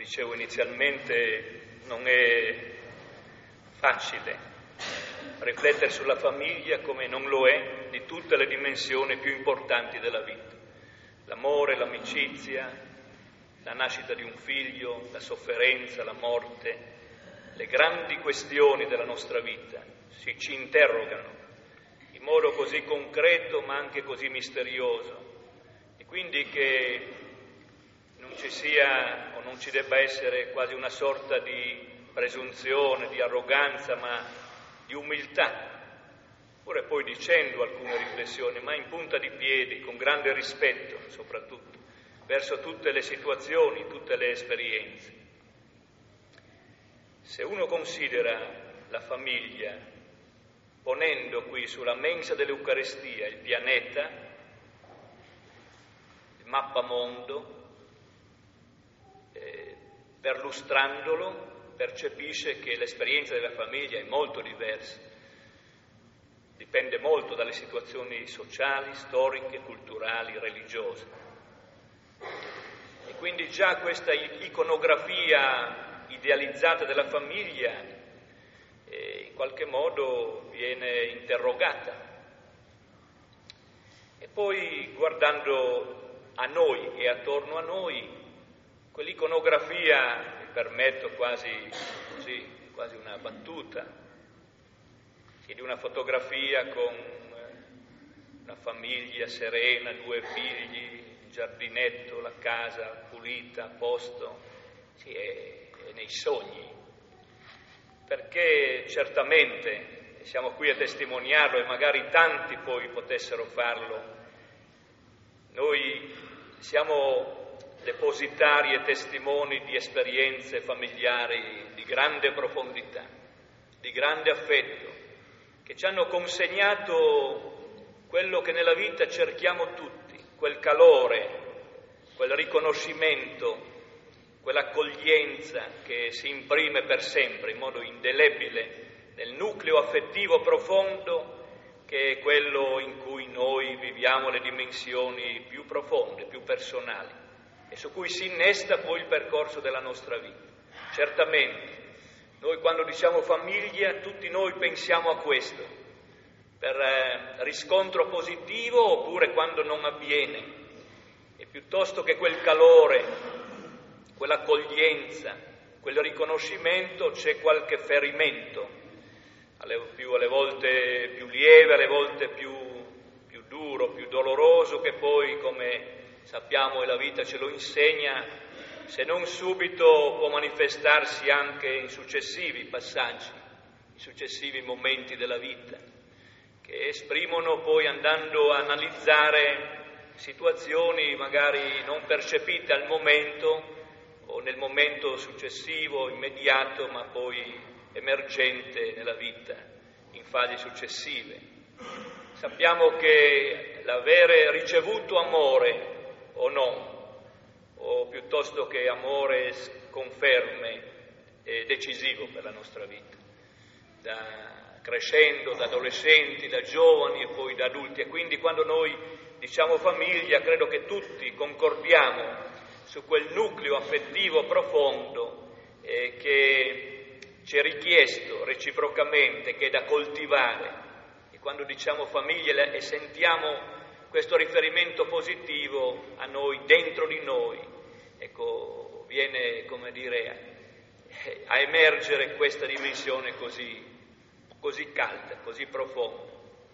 dicevo inizialmente, non è facile riflettere sulla famiglia come non lo è di tutte le dimensioni più importanti della vita. L'amore, l'amicizia, la nascita di un figlio, la sofferenza, la morte, le grandi questioni della nostra vita ci interrogano in modo così concreto ma anche così misterioso, e quindi che non ci sia o non ci debba essere quasi una sorta di presunzione, di arroganza, ma di umiltà, pure poi dicendo alcune riflessioni, ma in punta di piedi, con grande rispetto soprattutto, verso tutte le situazioni, tutte le esperienze. Se uno considera la famiglia, ponendo qui sulla mensa dell'Eucaristia il pianeta, il mappamondo, perlustrandolo, percepisce che l'esperienza della famiglia è molto diversa, dipende molto dalle situazioni sociali, storiche, culturali, religiose. E quindi già questa iconografia idealizzata della famiglia in qualche modo viene interrogata. E poi guardando a noi e attorno a noi, quell'iconografia, mi permetto quasi una battuta, di una fotografia con una famiglia serena, 2 figli, il giardinetto, la casa pulita, a posto, è nei sogni, perché certamente siamo qui a testimoniarlo e magari tanti poi potessero farlo. Noi siamo depositari e testimoni di esperienze familiari di grande profondità, di grande affetto, che ci hanno consegnato quello che nella vita cerchiamo tutti, quel calore, quel riconoscimento, quell'accoglienza che si imprime per sempre in modo indelebile nel nucleo affettivo profondo, che è quello in cui noi viviamo le dimensioni più profonde, più personali, e su cui si innesta poi il percorso della nostra vita. Certamente, noi quando diciamo famiglia, tutti noi pensiamo a questo, per riscontro positivo oppure quando non avviene, e piuttosto che quel calore, quell'accoglienza, quel riconoscimento, c'è qualche ferimento, alle volte più lieve, alle volte più duro, più doloroso, che poi, come sappiamo e la vita ce lo insegna, se non subito può manifestarsi anche in successivi passaggi, in successivi momenti della vita, che esprimono poi, andando a analizzare situazioni magari non percepite al momento o nel momento successivo, immediato, ma poi emergente nella vita in fasi successive. Sappiamo che l'avere ricevuto amore o no, o piuttosto che amore conferme, è decisivo per la nostra vita, crescendo, da adolescenti, da giovani e poi da adulti. E quindi quando noi diciamo famiglia, credo che tutti concordiamo su quel nucleo affettivo profondo che ci è richiesto reciprocamente, che è da coltivare. E quando diciamo famiglia e sentiamo questo riferimento positivo a noi, dentro di noi, ecco, viene, come dire, a emergere questa dimensione così calda, così profonda.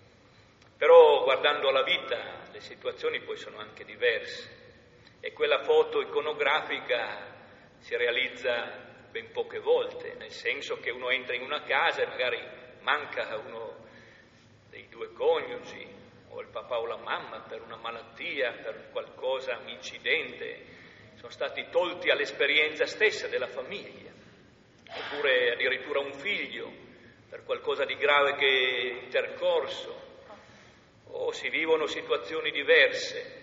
Però guardando la vita, le situazioni poi sono anche diverse, e quella foto iconografica si realizza ben poche volte, nel senso che uno entra in una casa e magari manca uno dei 2 coniugi, o il papà o la mamma per una malattia, per qualcosa, un incidente, sono stati tolti all'esperienza stessa della famiglia, oppure addirittura un figlio per qualcosa di grave che è intercorso, o si vivono situazioni diverse,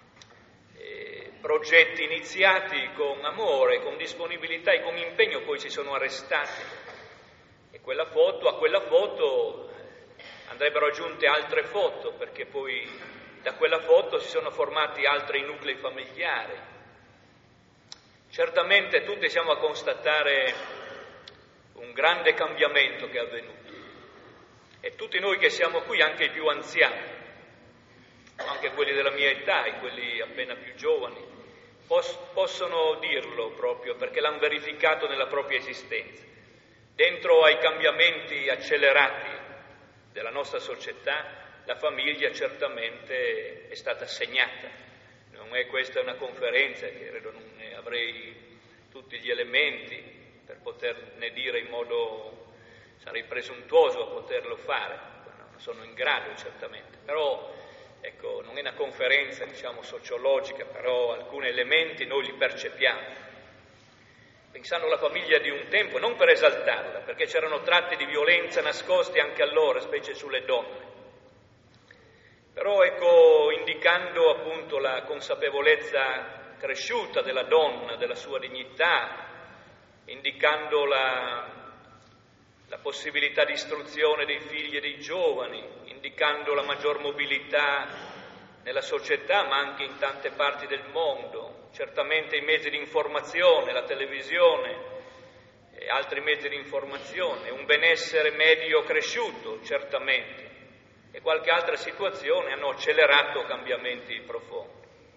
progetti iniziati con amore, con disponibilità e con impegno, poi si sono arrestati, e a quella foto andrebbero aggiunte altre foto, perché poi da quella foto si sono formati altri nuclei familiari. Certamente tutti siamo a constatare un grande cambiamento che è avvenuto e tutti noi che siamo qui, anche i più anziani, anche quelli della mia età e quelli appena più giovani, possono dirlo proprio perché l'hanno verificato nella propria esistenza. Dentro ai cambiamenti accelerati della nostra società, la famiglia certamente è stata segnata. Non è questa una conferenza, che credo non ne avrei tutti gli elementi per poterne dire in modo, sarei presuntuoso a poterlo fare, non sono in grado certamente, però ecco, non è una conferenza diciamo sociologica, però alcuni elementi noi li percepiamo. Pensando alla famiglia di un tempo, non per esaltarla, perché c'erano tratti di violenza nascosti anche allora, specie sulle donne, però ecco, indicando appunto la consapevolezza cresciuta della donna, della sua dignità, indicando la possibilità di istruzione dei figli e dei giovani, indicando la maggior mobilità nella società, ma anche in tante parti del mondo, certamente i mezzi di informazione, la televisione e altri mezzi di informazione, un benessere medio cresciuto, certamente, e qualche altra situazione hanno accelerato cambiamenti profondi.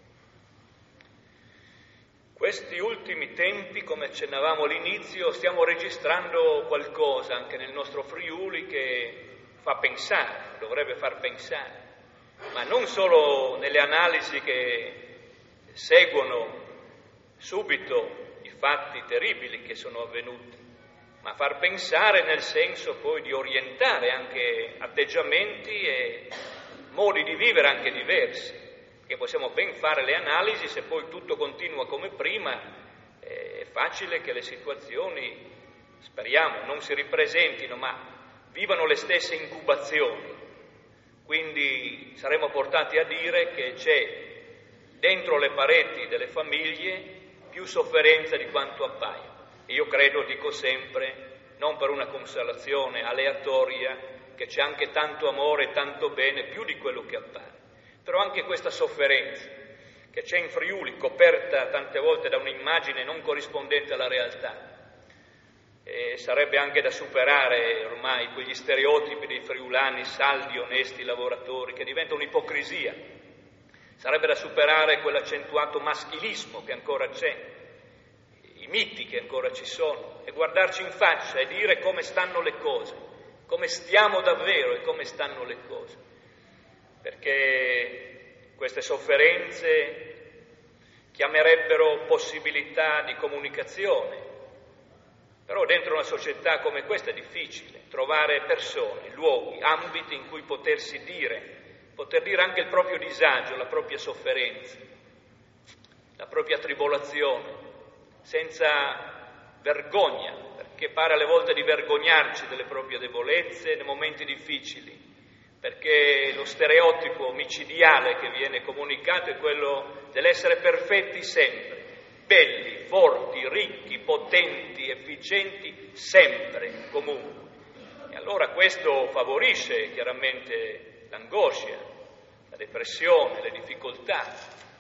Questi ultimi tempi, come accennavamo all'inizio, stiamo registrando qualcosa anche nel nostro Friuli che fa pensare, dovrebbe far pensare, ma non solo nelle analisi che seguono subito i fatti terribili che sono avvenuti, ma far pensare nel senso poi di orientare anche atteggiamenti e modi di vivere anche diversi, che possiamo ben fare le analisi, se poi tutto continua come prima è facile che le situazioni, speriamo, non si ripresentino, ma vivano le stesse incubazioni. Quindi saremo portati a dire che c'è dentro le pareti delle famiglie più sofferenza di quanto appaia. Io credo, dico sempre, non per una consolazione aleatoria, che c'è anche tanto amore e tanto bene, più di quello che appare. Però anche questa sofferenza che c'è in Friuli, coperta tante volte da un'immagine non corrispondente alla realtà, sarebbe anche da superare ormai quegli stereotipi dei friulani saldi, onesti, lavoratori, che diventa un'ipocrisia. Sarebbe da superare quell'accentuato maschilismo che ancora c'è, i miti che ancora ci sono, e guardarci in faccia e dire come stanno le cose, come stiamo davvero e come stanno le cose. Perché queste sofferenze chiamerebbero possibilità di comunicazione, però dentro una società come questa è difficile trovare persone, luoghi, ambiti in cui poter dire anche il proprio disagio, la propria sofferenza, la propria tribolazione, senza vergogna, perché pare alle volte di vergognarci delle proprie debolezze nei momenti difficili, perché lo stereotipo micidiale che viene comunicato è quello dell'essere perfetti sempre, belli, forti, ricchi, potenti, efficienti, sempre, comunque. E allora questo favorisce chiaramente l'angoscia, la depressione, le difficoltà,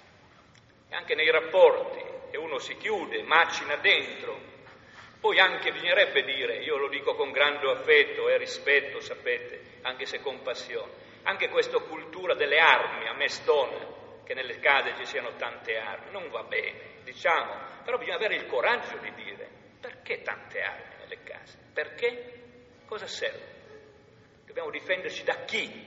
e anche nei rapporti, e uno si chiude, macina dentro. Poi anche bisognerebbe dire, io lo dico con grande affetto e rispetto, sapete, anche se con passione, anche questa cultura delle armi, a me stona che nelle case ci siano tante armi, non va bene, diciamo, però bisogna avere il coraggio di dire, perché tante armi nelle case? Perché? Cosa serve? Dobbiamo difenderci da chi?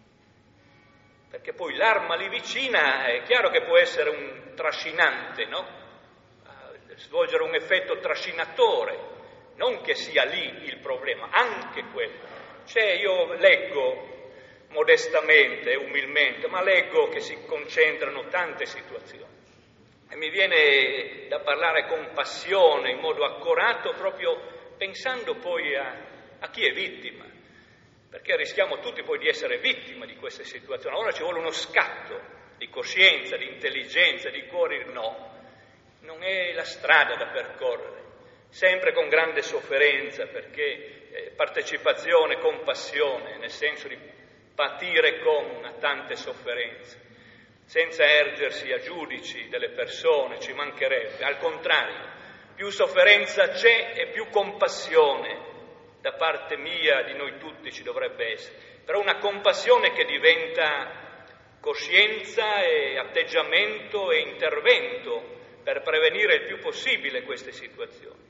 Perché poi l'arma lì vicina è chiaro che può essere un trascinante, no? Svolgere un effetto trascinatore, non che sia lì il problema, anche quello. Io leggo modestamente e umilmente, ma leggo che si concentrano tante situazioni e mi viene da parlare con passione, in modo accorato, proprio pensando poi a chi è vittima, perché rischiamo tutti poi di essere vittime di queste situazioni. Allora ci vuole uno scatto di coscienza, di intelligenza, di cuore. No, non è la strada da percorrere, sempre con grande sofferenza, perché partecipazione, compassione, nel senso di patire con tante sofferenze, senza ergersi a giudici delle persone, ci mancherebbe. Al contrario, più sofferenza c'è e più compassione da parte mia, di noi tutti, ci dovrebbe essere. Però una compassione che diventa coscienza e atteggiamento e intervento per prevenire il più possibile queste situazioni.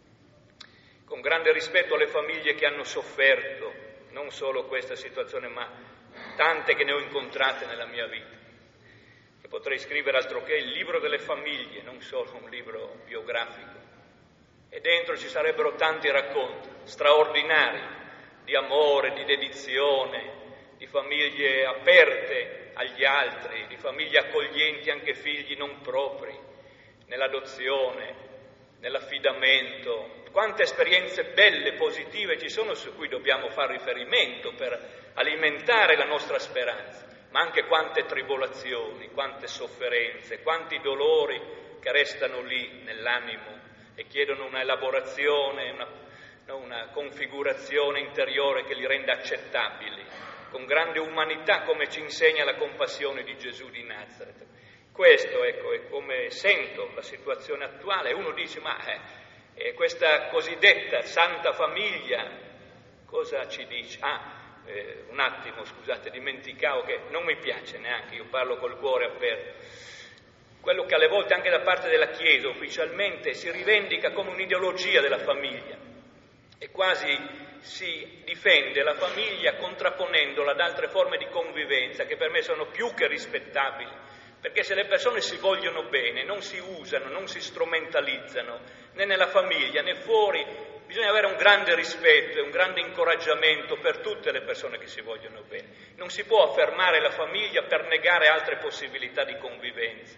Con grande rispetto alle famiglie che hanno sofferto, non solo questa situazione, ma tante che ne ho incontrate nella mia vita. E potrei scrivere altro che il libro delle famiglie, non solo un libro biografico. E dentro ci sarebbero tanti racconti straordinari di amore, di dedizione, di famiglie aperte agli altri, di famiglie accoglienti anche figli non propri, nell'adozione, nell'affidamento. Quante esperienze belle, positive ci sono su cui dobbiamo fare riferimento per alimentare la nostra speranza, ma anche quante tribolazioni, quante sofferenze, quanti dolori che restano lì nell'animo e chiedono una elaborazione, una configurazione interiore che li renda accettabili, con grande umanità, come ci insegna la compassione di Gesù di Nazareth. Questo, ecco, è come sento la situazione attuale. Uno dice, ma questa cosiddetta Santa Famiglia cosa ci dice? Un attimo, scusate, dimenticavo che non mi piace neanche, io parlo col cuore aperto. Quello che alle volte anche da parte della Chiesa ufficialmente si rivendica come un'ideologia della famiglia e quasi si difende la famiglia contrapponendola ad altre forme di convivenza che per me sono più che rispettabili, perché se le persone si vogliono bene non si usano, non si strumentalizzano né nella famiglia né fuori. Bisogna avere un grande rispetto e un grande incoraggiamento per tutte le persone che si vogliono bene. Non si può affermare la famiglia per negare altre possibilità di convivenza.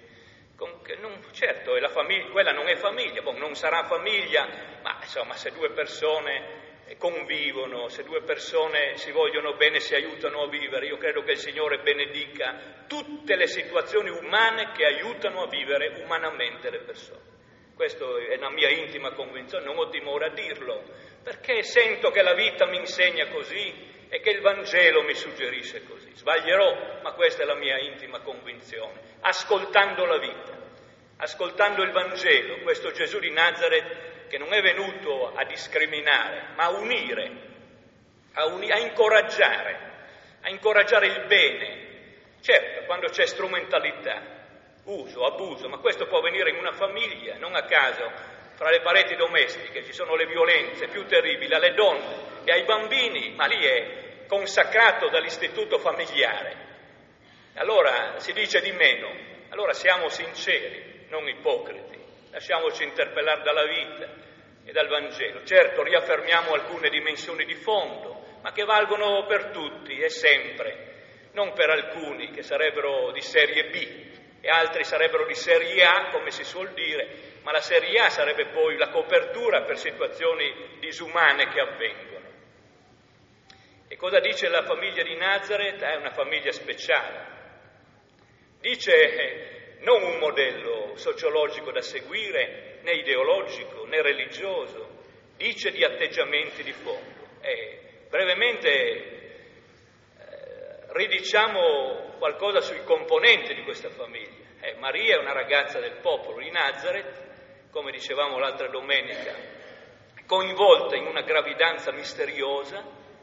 Certo, quella non è famiglia, non sarà famiglia, ma insomma se due persone convivono, se due persone si vogliono bene, si aiutano a vivere, io credo che il Signore benedica tutte le situazioni umane che aiutano a vivere umanamente le persone. Questa è la mia intima convinzione, non ho timore a dirlo, perché sento che la vita mi insegna così e che il Vangelo mi suggerisce così. Sbaglierò, ma questa è la mia intima convinzione. Ascoltando la vita, ascoltando il Vangelo, questo Gesù di Nazareth che non è venuto a discriminare, ma a unire, a incoraggiare il bene. Certo, quando c'è strumentalità, uso, abuso, ma questo può avvenire in una famiglia, non a caso fra le pareti domestiche ci sono le violenze più terribili alle donne e ai bambini, ma lì è consacrato dall'istituto familiare. Allora si dice di meno, allora siamo sinceri, non ipocriti, lasciamoci interpellare dalla vita e dal Vangelo. Certo, riaffermiamo alcune dimensioni di fondo, ma che valgono per tutti e sempre, non per alcuni che sarebbero di serie B, e altri sarebbero di serie A, come si suol dire, ma la serie A sarebbe poi la copertura per situazioni disumane che avvengono. E cosa dice la famiglia di Nazareth? È una famiglia speciale. Dice non un modello sociologico da seguire, né ideologico, né religioso, dice di atteggiamenti di fondo. Brevemente ridiciamo qualcosa sui componenti di questa famiglia. Maria è una ragazza del popolo di Nazareth, come dicevamo l'altra domenica, coinvolta in una gravidanza misteriosa,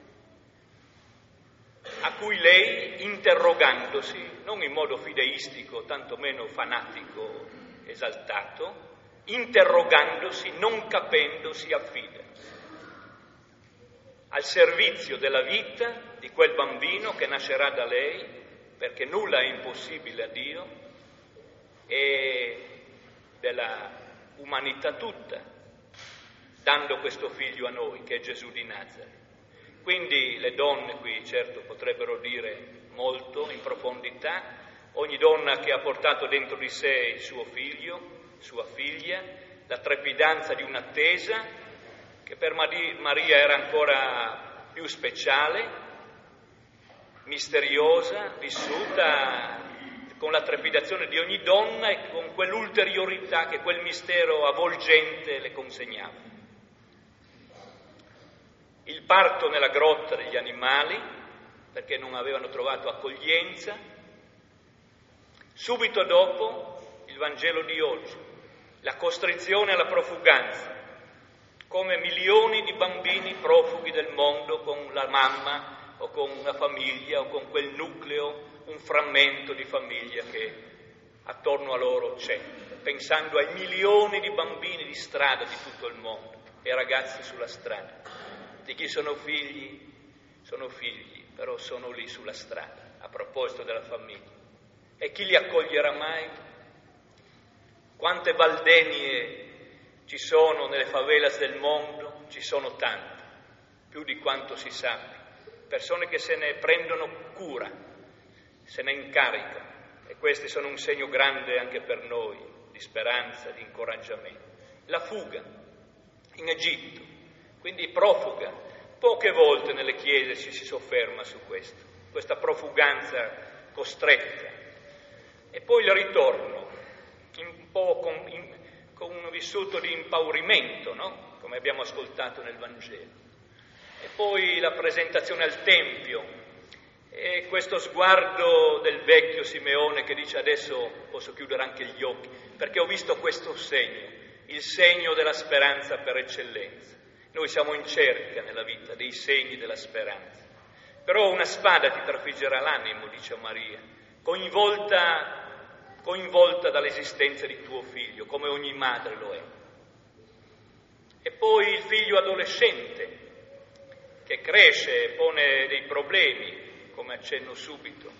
a cui lei, interrogandosi, non in modo fideistico, tantomeno fanatico, esaltato, interrogandosi, non capendo, si affida al servizio della vita di quel bambino che nascerà da lei, perché nulla è impossibile a Dio, e della umanità tutta, dando questo figlio a noi, che è Gesù di Nazareth. Quindi le donne qui certo potrebbero dire molto in profondità, ogni donna che ha portato dentro di sé il suo figlio, sua figlia, la trepidanza di un'attesa che per Maria era ancora più speciale, misteriosa, vissuta con la trepidazione di ogni donna e con quell'ulteriorità che quel mistero avvolgente le consegnava. Il parto nella grotta degli animali, perché non avevano trovato accoglienza, Subito dopo il Vangelo di oggi, la costrizione alla profuganza, come milioni di bambini profughi del mondo con la mamma o con una famiglia o con quel nucleo, un frammento di famiglia che attorno a loro c'è, pensando ai milioni di bambini di strada di tutto il mondo e ragazzi sulla strada. Di chi sono figli, però sono lì sulla strada, a proposito della famiglia. E chi li accoglierà mai? Quante valdenie ci sono nelle favelas del mondo? Ci sono tante, più di quanto si sappia. Persone che se ne prendono cura, se ne incaricano. E questi sono un segno grande anche per noi, di speranza, di incoraggiamento. La fuga in Egitto, quindi profuga. Poche volte nelle chiese ci si sofferma su questo, questa profuganza costretta. E poi il ritorno, un po' con un vissuto di impaurimento, no? Come abbiamo ascoltato nel Vangelo. E poi la presentazione al Tempio e questo sguardo del vecchio Simeone che dice: adesso posso chiudere anche gli occhi, perché ho visto questo segno, il segno della speranza per eccellenza. Noi siamo in cerca nella vita dei segni della speranza. Però una spada ti trafiggerà l'animo, dice Maria, coinvolta dall'esistenza di tuo figlio, come ogni madre lo è. E poi il figlio adolescente, che cresce e pone dei problemi, come accenno subito.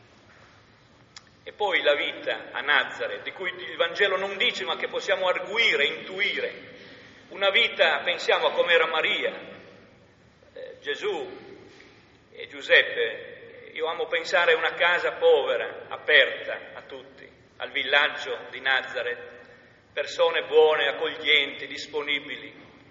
E poi la vita a Nazareth, di cui il Vangelo non dice, ma che possiamo arguire, intuire. Una vita, pensiamo a come era Maria, Gesù e Giuseppe. Io amo pensare a una casa povera, aperta a tutti, al villaggio di Nazareth, persone buone, accoglienti, disponibili,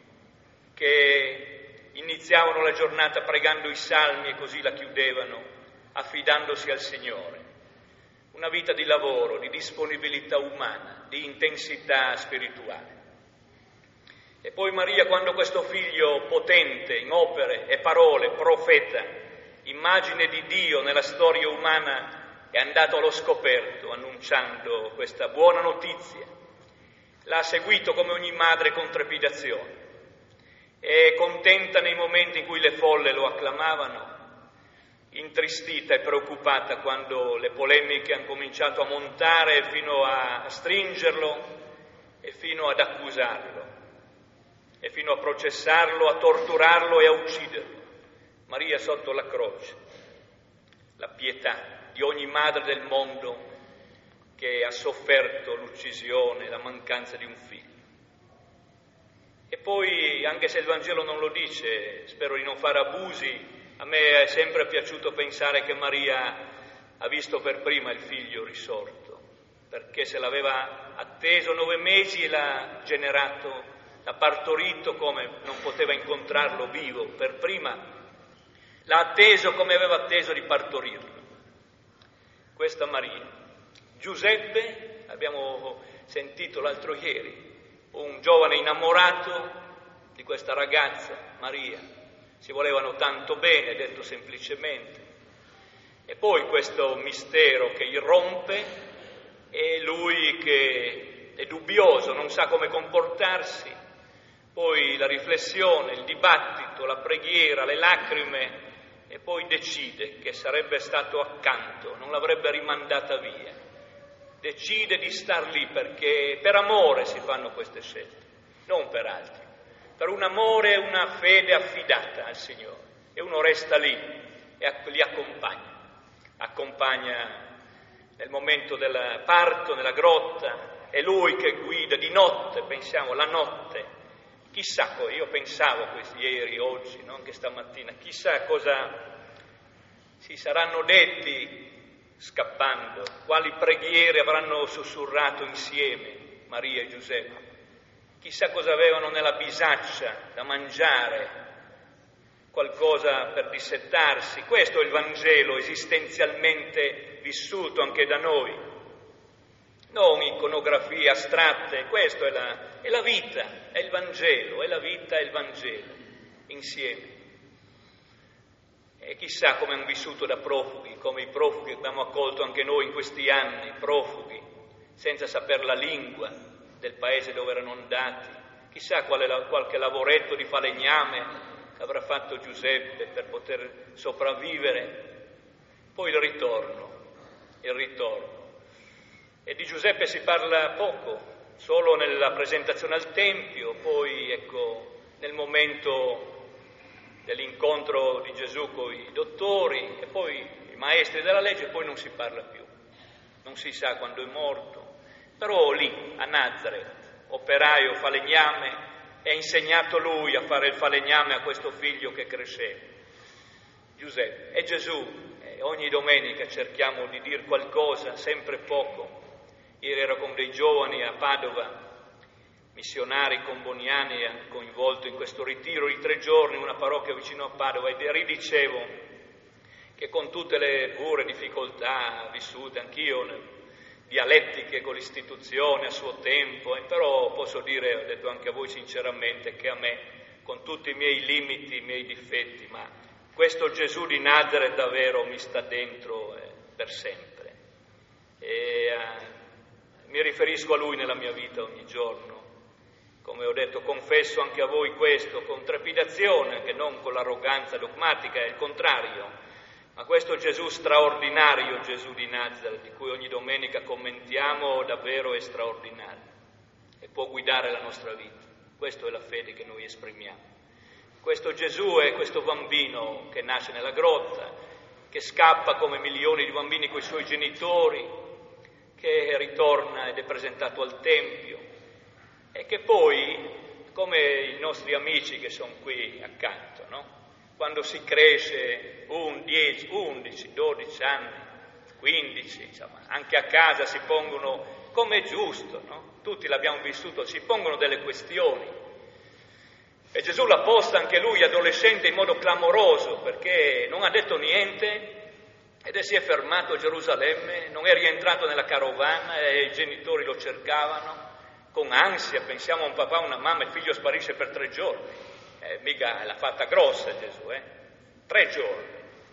che iniziavano la giornata pregando i salmi e così la chiudevano, affidandosi al Signore. Una vita di lavoro, di disponibilità umana, di intensità spirituale. E poi Maria, quando questo figlio potente in opere e parole, profeta, immagine di Dio nella storia umana, è andato allo scoperto annunciando questa buona notizia. L'ha seguito come ogni madre con trepidazione. È contenta nei momenti in cui le folle lo acclamavano, intristita e preoccupata quando le polemiche hanno cominciato a montare fino a stringerlo e fino ad accusarlo e fino a processarlo, a torturarlo e a ucciderlo. Maria sotto la croce, la pietà di ogni madre del mondo che ha sofferto l'uccisione, la mancanza di un figlio. E poi, anche se il Vangelo non lo dice, spero di non fare abusi, a me è sempre piaciuto pensare che Maria ha visto per prima il figlio risorto, perché se l'aveva atteso 9 mesi e l'ha generato, l'ha partorito come non poteva incontrarlo vivo, per prima l'ha atteso come aveva atteso di partorirlo. Questa Maria. Giuseppe, abbiamo sentito l'altro ieri, un giovane innamorato di questa ragazza, Maria. Si volevano tanto bene, detto semplicemente. E poi questo mistero che irrompe e lui che è dubbioso, non sa come comportarsi. Poi la riflessione, il dibattito, la preghiera, le lacrime, e poi decide che sarebbe stato accanto, non l'avrebbe rimandata via. Decide di star lì perché per amore si fanno queste scelte, non per altro. Per un amore e una fede affidata al Signore. E uno resta lì e li accompagna nel momento del parto, nella grotta. È lui che guida di notte, pensiamo, la notte. Chissà, io pensavo questi ieri, oggi, no? Anche stamattina, chissà cosa si saranno detti scappando, quali preghiere avranno sussurrato insieme Maria e Giuseppe. Chissà cosa avevano nella bisaccia da mangiare, qualcosa per dissettarsi. Questo è il Vangelo esistenzialmente vissuto anche da noi. Non iconografie astratte, questo è la vita, è il Vangelo, è la vita e il Vangelo, insieme. E chissà come hanno vissuto da profughi, come i profughi che abbiamo accolto anche noi in questi anni, profughi, senza saper la lingua del paese dove erano andati. Chissà qualche lavoretto di falegname che avrà fatto Giuseppe per poter sopravvivere. Poi il ritorno. E di Giuseppe si parla poco, solo nella presentazione al Tempio, poi ecco nel momento dell'incontro di Gesù con i dottori e poi i maestri della legge, poi non si parla più, non si sa quando è morto, però lì a Nazareth, operaio, falegname, ha insegnato lui a fare il falegname a questo figlio che cresceva, Giuseppe. E Gesù, ogni domenica cerchiamo di dire qualcosa, sempre poco. Ieri ero con dei giovani a Padova, missionari comboniani coinvolti in questo ritiro di 3 giorni in una parrocchia vicino a Padova, e ridicevo che con tutte le pure difficoltà vissute anch'io, dialettiche con l'istituzione a suo tempo, però posso dire, ho detto anche a voi sinceramente, che a me, con tutti i miei limiti, i miei difetti, ma questo Gesù di Nazareth davvero mi sta dentro per sempre. Mi riferisco a Lui nella mia vita ogni giorno. Come ho detto, confesso anche a voi questo con trepidazione, che non con l'arroganza dogmatica, è il contrario, ma questo Gesù straordinario, Gesù di Nazareth, di cui ogni domenica commentiamo, davvero è straordinario e può guidare la nostra vita. Questa è la fede che noi esprimiamo. Questo Gesù è questo bambino che nasce nella grotta, che scappa come milioni di bambini con i suoi genitori, che ritorna ed è presentato al Tempio, e che poi, come i nostri amici che sono qui accanto, no? Quando si cresce 10, 11, 12 anni, 15, insomma, anche a casa si pongono, come è giusto, no? Tutti l'abbiamo vissuto, si pongono delle questioni. E Gesù l'ha posta anche lui, adolescente, in modo clamoroso, perché non ha detto niente ed si è fermato a Gerusalemme, non è rientrato nella carovana e i genitori lo cercavano. Con ansia, pensiamo a un papà, una mamma, il figlio sparisce per 3 giorni. Mica l'ha fatta grossa Gesù, 3 giorni.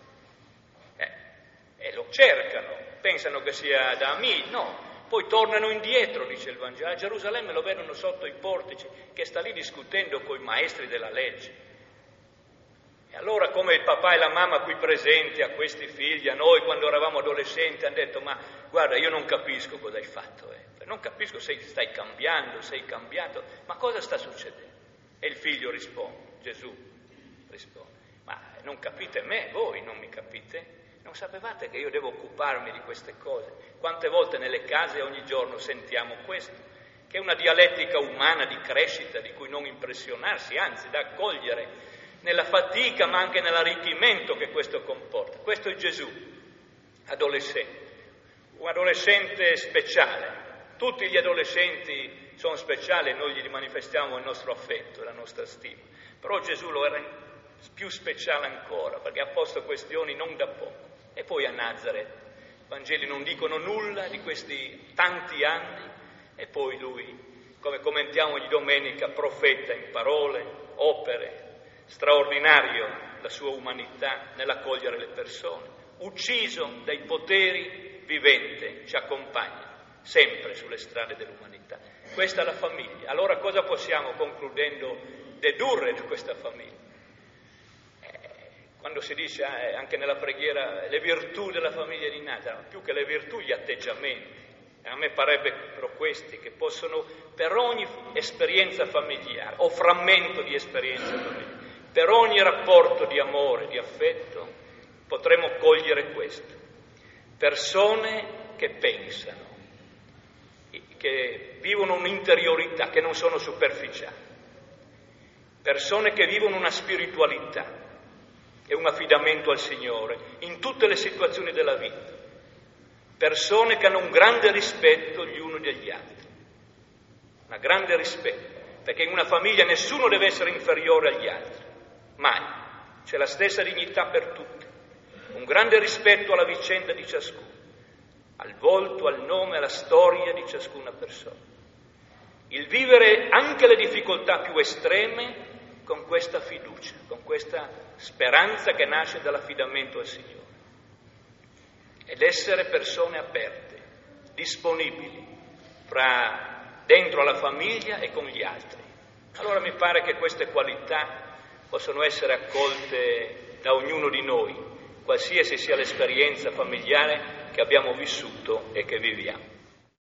E lo cercano, pensano che sia da amici, no. Poi tornano indietro, dice il Vangelo. A Gerusalemme lo vedono sotto i portici, che sta lì discutendo con i maestri della legge. E allora, come il papà e la mamma qui presenti a questi figli, a noi quando eravamo adolescenti, hanno detto: ma guarda, io non capisco cosa hai fatto, non capisco se stai cambiando, sei cambiato, ma cosa sta succedendo? E il figlio risponde, Gesù risponde: ma non capite me, voi non mi capite? Non sapevate che io devo occuparmi di queste cose? Quante volte nelle case ogni giorno sentiamo questo, che è una dialettica umana di crescita di cui non impressionarsi, anzi da accogliere nella fatica ma anche nell'arricchimento che questo comporta. Questo è Gesù, adolescente, un adolescente speciale. Tutti gli adolescenti sono speciali e noi gli manifestiamo il nostro affetto, la nostra stima, però Gesù lo era più speciale ancora, perché ha posto questioni non da poco. E poi a Nazareth, i Vangeli non dicono nulla di questi tanti anni, e poi lui, come commentiamo ogni domenica, profeta in parole, opere, straordinario la sua umanità nell'accogliere le persone, ucciso dai poteri, vivente, ci accompagna sempre sulle strade dell'umanità. Questa è la famiglia. Allora cosa possiamo, concludendo, dedurre da questa famiglia? Quando si dice anche nella preghiera le virtù della famiglia di Nazareth, più che le virtù, gli atteggiamenti. A me parebbe però questi che possono, per ogni esperienza familiare o frammento di esperienza familiare, per ogni rapporto di amore, di affetto, potremo cogliere questo. Persone che pensano, che vivono un'interiorità, che non sono superficiali. Persone che vivono una spiritualità e un affidamento al Signore in tutte le situazioni della vita. Persone che hanno un grande rispetto gli uni degli altri. Un grande rispetto, perché in una famiglia nessuno deve essere inferiore agli altri. Mai. C'è la stessa dignità per tutti. Un grande rispetto alla vicenda di ciascuno, al volto, al nome, alla storia di ciascuna persona. Il vivere anche le difficoltà più estreme con questa fiducia, con questa speranza che nasce dall'affidamento al Signore. Ed essere persone aperte, disponibili, dentro alla famiglia e con gli altri. Allora mi pare che queste qualità possono essere accolte da ognuno di noi, qualsiasi sia l'esperienza familiare che abbiamo vissuto e che viviamo.